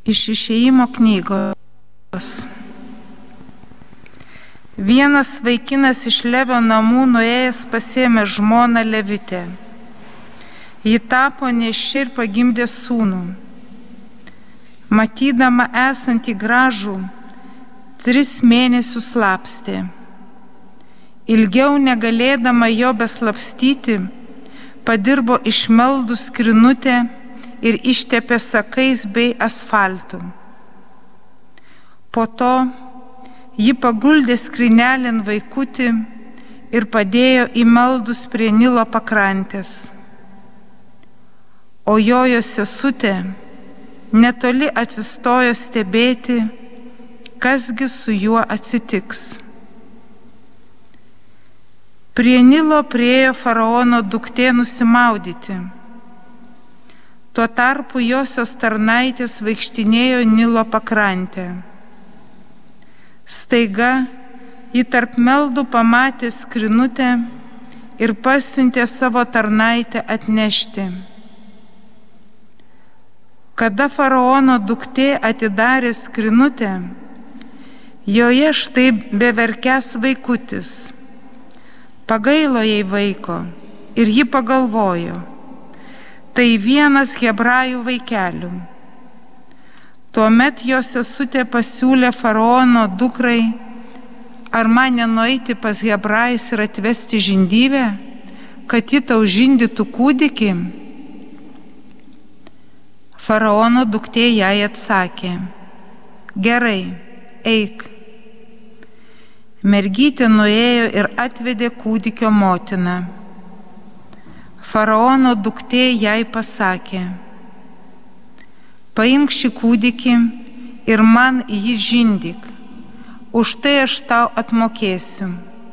Iš Išėjimo knygos. Vienas vaikinas iš Levio namų nuėjęs pasėmė žmoną Levitę. Ji tapo nėščia ir pagimdė sūnų. Matydama esantį gražų, 3 mėnesius slapstė. Ilgiau negalėdama jo beslapstyti, padirbo išmeldų skrinutę ir ištepė sakais bei asfaltu. Po to ji paguldė skrynelėn vaikutį ir padėjo įmeldus prie Nilo pakrantės. O jo sesutė netoli atsistojo stebėti, kasgi su juo atsitiks. Prie Nilo priėjo faraono duktė nusimaudyti. Tuo tarpu josios tarnaitės vaikštinėjo Nilo pakrantę. Staiga ji tarp meldų pamatė skrinutę ir pasiuntė savo tarnaitę atnešti. Kada faraono duktė atidarė skrinutę, joje štai beverkęs vaikutis. Pagailo jai vaiko ir ji pagalvojo, tai vienas hebrajų vaikelių. Tuomet jo sesutė pasiūlė faraono dukrai, ar man nenueiti pas hebrajus ir atvesti žindyvę, kad ji tau žindytų kūdikį? Faraono duktė jai atsakė, gerai, eik. Mergytė nuėjo ir atvedė kūdikio motiną. Faraono duktė jai pasakė, paimk šį kūdikį ir man jį žindyk, už tai aš tau atmokėsiu.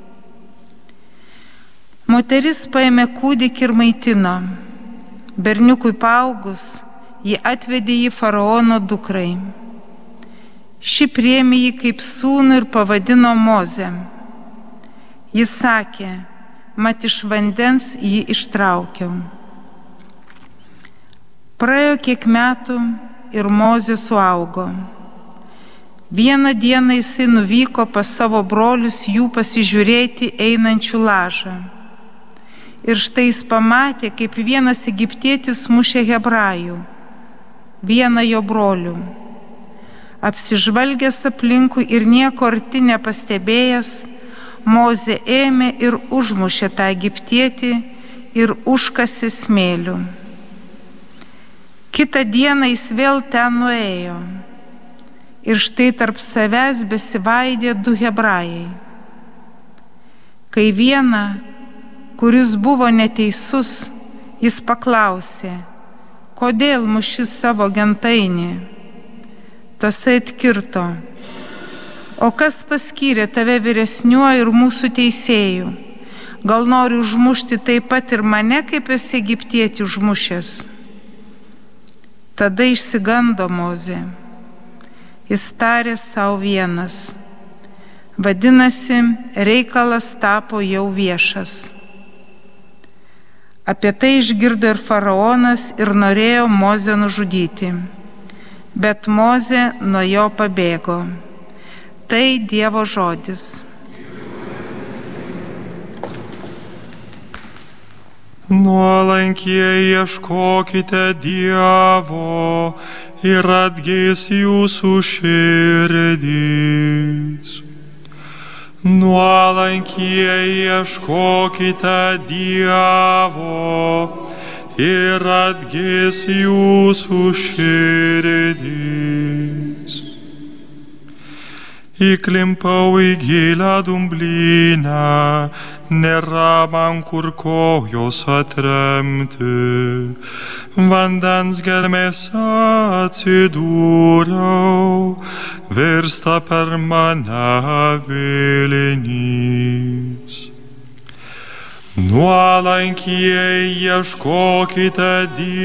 Moteris paėmė kūdikį ir maitino. Berniukui paaugus, ji atvedė jį faraono dukrai. Ši priėmė jį kaip sūnų ir pavadino Mozę. Jis sakė, mat iš vandens jį ištraukiau. Praėjo kiek metų ir Mozė suaugo. Vieną dieną jisai nuvyko pas savo brolius jų pasižiūrėti einančių lažą. Ir štai jis pamatė, kaip vienas egiptietis mušė hebrajų, vieną jo brolių. Apsižvalgęs aplinkui ir nieko arti nepastebėjęs, Mozė ėmė ir užmušė tą egiptietį ir užkasė smėliu. Kitą dieną jis vėl ten nuėjo. Ir štai tarp savęs besivaidė 2 hebrajai. Kai vieną, kuris buvo neteisus, jis paklausė, kodėl muši savo gentainį? Tasai atkirto, o kas paskyrė tave vyresniuoju ir mūsų teisėju? Gal nori užmušti taip pat ir mane, kaip esi egiptietį užmušęs? Tada išsigando Mozė. Jis tarė savo vienas. Vadinasi, reikalas tapo jau viešas. Apie tai išgirdo ir faraonas ir norėjo Mozę nužudyti. Bet Mozė nuo jo pabėgo. Tai Dievo žodis. Nuolankiai ieškokite Dievo ir atgis jūsų širdys. Nuolankiai ieškokite Dievo ir atgis jūsų širdys. Įklimpau į gilią dumblynę, nėra man kur kojos atremti. Vandens gelmėse atsidūriau, virsta per mane vilinys. Nuolankiai ieškokite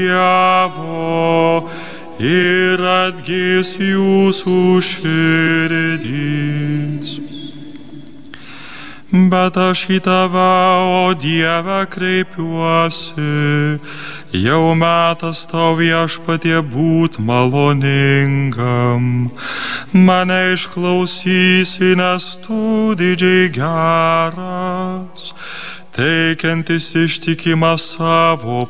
Dievo ir atgis jūsų širdys. Bet aš į tave, o Dieve, kreipiuosi, jau metas tau viešpatie būt maloningam. Mane išklausysi, nes tu didžiai geras, teikiantis ištikimą savo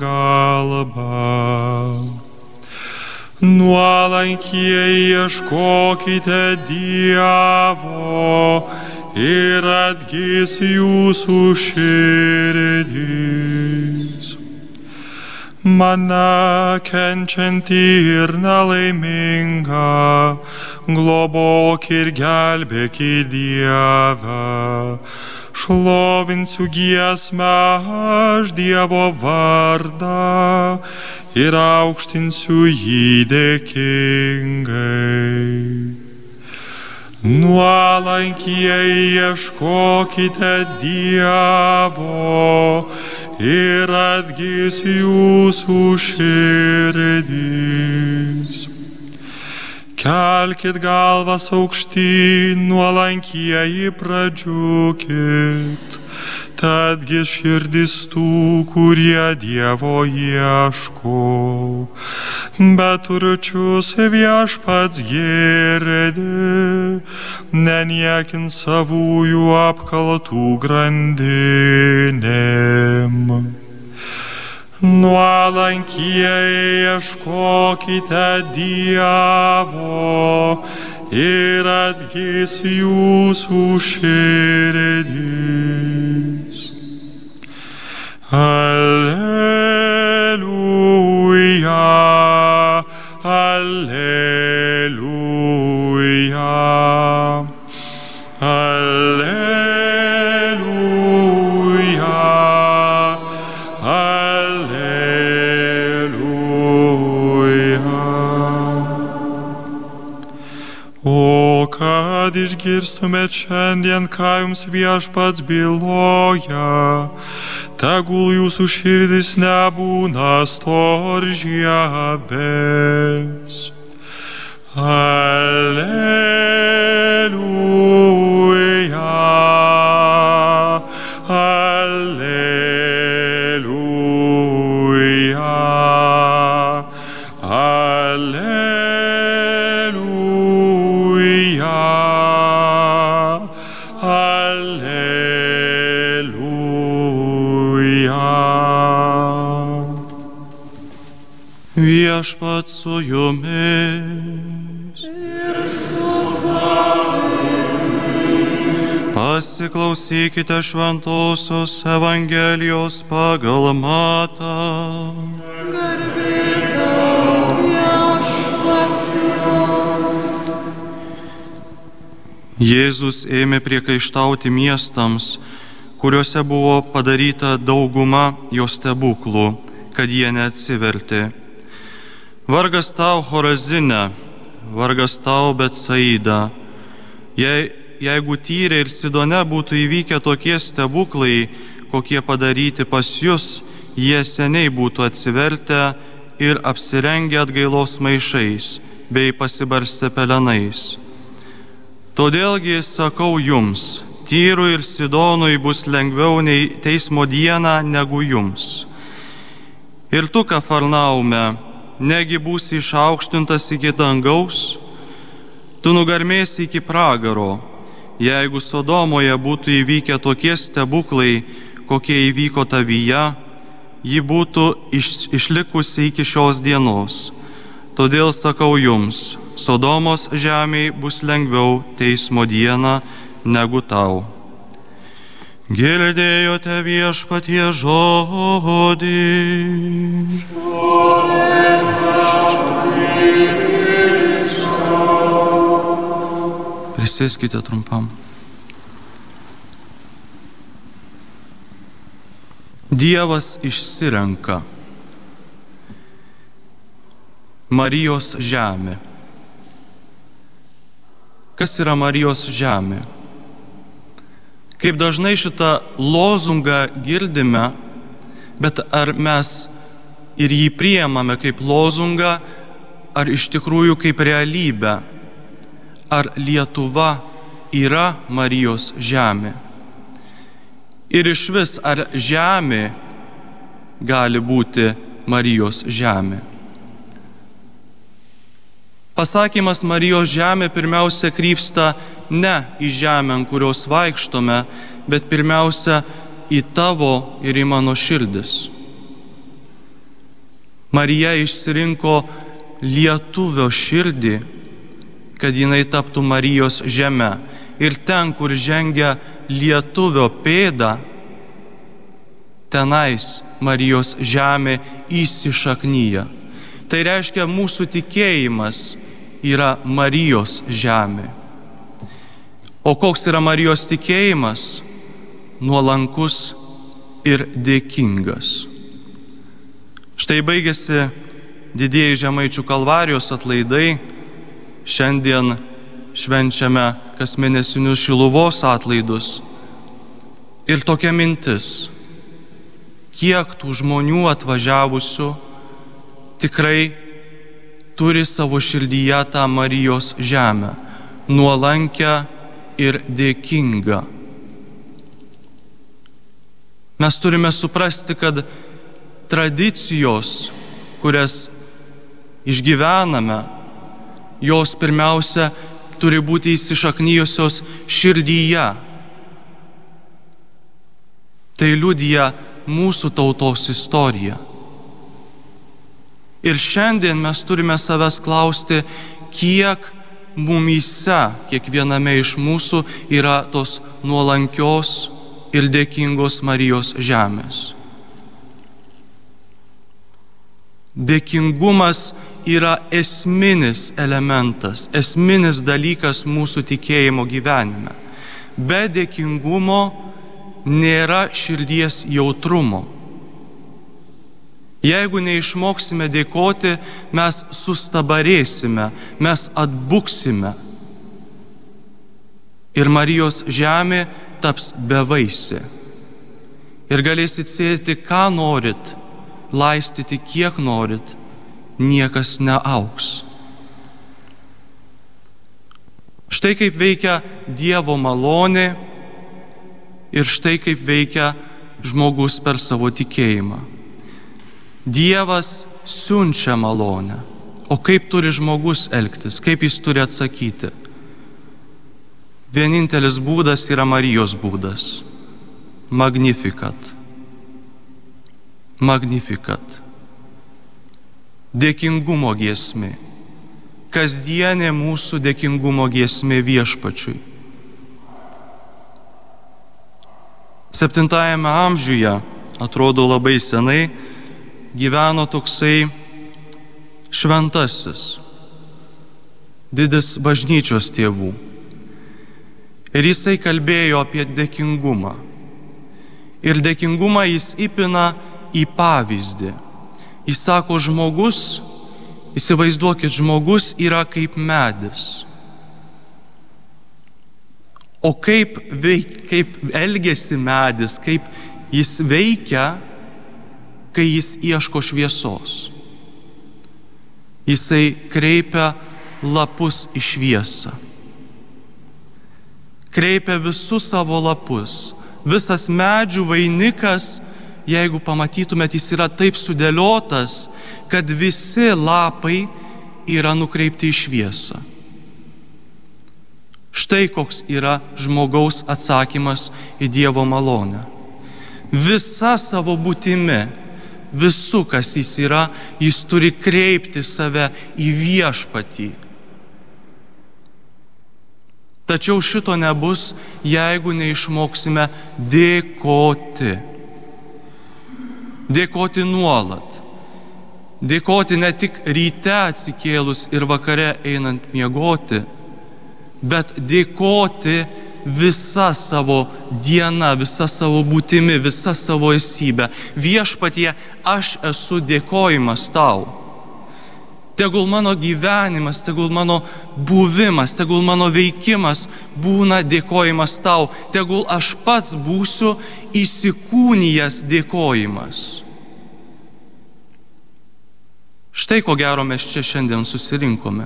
pagalbą. Nuolankiai ieškokite Dievo ir atgis jūsų širdis. Mane kenčiantį ir nelaimingą, globok ir gelbėk į Dievą. Šlovinsiu giesmę aš Dievo vardą ir aukštinsiu jį dėkingai. Nuolankiai ieškokite Dievo ir atgis jūsų širdis. Kelkit galvas aukštyn, nuolankieji pradžiūkit, tadgis širdis tų, kurie Dievo ieško. Bet turčius viešpats girdi, neniekint savųjų apkaltų grandinėm. Nuolankiai ieškokite Dievo ir atgis jūsų širdis. Alleluja, alleluja, alleluja, alleluja. O kad išgirstumėt šiandien, ką jums viešpats byloja, tegul jūsų širdis nebūna storžieves. Alleluja, alleluja, alleluja, alleluja. Viešpats su jumis. Ir su tavimi. Pasiklausykite šventosios Evangelijos pagal Matą. Garbė tau, viešpatie. Jėzus ėmė priekaištauti miestams, kuriuose buvo padaryta dauguma jo stebuklų, kad jie neatsivertė. Vargas tau, Chorazine, vargas tau, Betsaida. Jeigu Tyre ir Sidone būtų įvykę tokie stebuklai, kokie padaryti pas jus, jie seniai būtų atsivertę ir apsirengę atgailos maišais, bei pasibarstę pelenais. Todėlgi sakau jums, Tyrui ir Sidonui bus lengviau nei teismo dieną negu jums. Ir tu, Kafarnaume, negi būsi išaukštintas iki dangaus, tu nugarmėsi iki pragaro. Jeigu Sodomoje būtų įvykę tokie stebuklai, kokie įvyko tavyje, ji būtų išlikusi iki šios dienos. Todėl sakau jums, Sodomos žemėj bus lengviau teismo dieną negu tau. Girdėjote viešpatie žodį. Prisėskite trumpam. Dievas išsirenka Marijos žemė. Kas yra Marijos žemė? Kaip dažnai šitą lozungą girdime, bet ar mes ir jį priimame kaip lozungą, ar iš tikrųjų kaip realybę? Ar Lietuva yra Marijos žemė? Ir išvis, ar žemė gali būti Marijos žemė? Pasakymas Marijos žemė pirmiausia krypsta ne į žemę, ant kurios vaikštome, bet pirmiausia į tavo ir į mano širdis. Marija išsirinko lietuvio širdį, kad jinai taptų Marijos žeme. Ir ten, kur žengia lietuvio pėda, tenais Marijos žemė įsišaknyja. Tai reiškia, mūsų tikėjimas yra Marijos žemė. O koks yra Marijos tikėjimas? Nuolankus ir dėkingas. Štai baigėsi didieji Žemaičių Kalvarijos atlaidai. Šiandien švenčiame kasmėnesinius Šiluvos atlaidus. Ir tokia mintis, kiek tų žmonių atvažiavusių tikrai turi savo širdyje tą Marijos žemę, nuolankę ir dėkingą. Mes turime suprasti, kad tradicijos, kurias išgyvename, jos pirmiausia turi būti įsišaknyjusios širdyje. Tai liudija mūsų tautos istorija. Ir šiandien mes turime savęs klausti, kiek mumyse, kiekviename iš mūsų yra tos nuolankios ir dėkingos Marijos žemės. Dėkingumas yra esminis elementas, esminis dalykas mūsų tikėjimo gyvenime. Be dėkingumo nėra širdies jautrumo. Jeigu neišmoksime dėkoti, mes sustabarėsime, mes atbuksime. Ir Marijos žemė taps bevaisė. Ir galėsit sėti, ką norit, laistyti, kiek norit, niekas neaugs. Štai kaip veikia Dievo malonė ir štai kaip veikia žmogus per savo tikėjimą. Dievas siunčia malonę, o kaip turi žmogus elgtis, kaip jis turi atsakyti? Vienintelis būdas yra Marijos būdas. Magnificat. Magnificat. Dėkingumo giesmė. Kasdienė mūsų dėkingumo giesmė Viešpačiui. 7 amžiuje, atrodo labai senai, gyveno toksai šventasis, didis bažnyčios tėvų. Ir jisai kalbėjo apie dėkingumą. Ir dėkingumą jis įpina į pavyzdį. Jis sako, žmogus, įsivaizduokit, žmogus yra kaip medis. O kaip elgiasi medis, kaip jis veikia, kai jis ieško šviesos. Jisai kreipia lapus į šviesą. Kreipia visus savo lapus. Visas medžių vainikas, jeigu pamatytumėt, jis yra taip sudėliotas, kad visi lapai yra nukreipti į šviesą. Štai koks yra žmogaus atsakymas į Dievo malonę. Visa savo būtimi, visų, kas jis yra, jis turi kreipti save į Viešpatį. Tačiau šito nebus, jeigu neišmoksime dėkoti. Dėkoti nuolat. Dėkoti ne tik ryte atsikėlus ir vakare einant miegoti, bet dėkoti visa savo diena, visa savo būtimi, visa savo esybė. Viešpatie, aš esu dėkojimas tau. Tegul mano gyvenimas, tegul mano buvimas, tegul mano veikimas būna dėkojimas tau. Tegul aš pats būsiu įsikūnijęs dėkojimas. Štai ko gero mes čia šiandien susirinkome.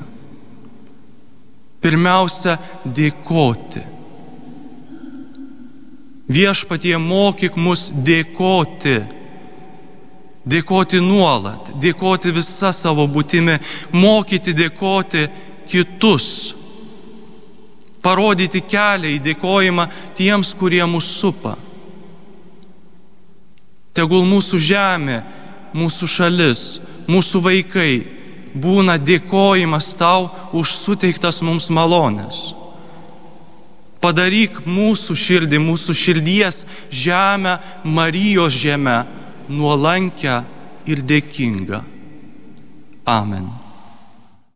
Pirmiausia, dėkoti. Viešpatie, mokyk mus dėkoti. Dėkoti nuolat, dėkoti visą savo būtimi, mokyti dėkoti kitus, parodyti kelią į dėkojimą tiems, kurie mus supa. Tegul mūsų žemė, mūsų šalis, mūsų vaikai būna dėkojimas tau už suteiktas mums malonės. Padaryk mūsų širdį, mūsų širdies žemę, Marijos žemę, nuolankę ir dėkingą. Amen.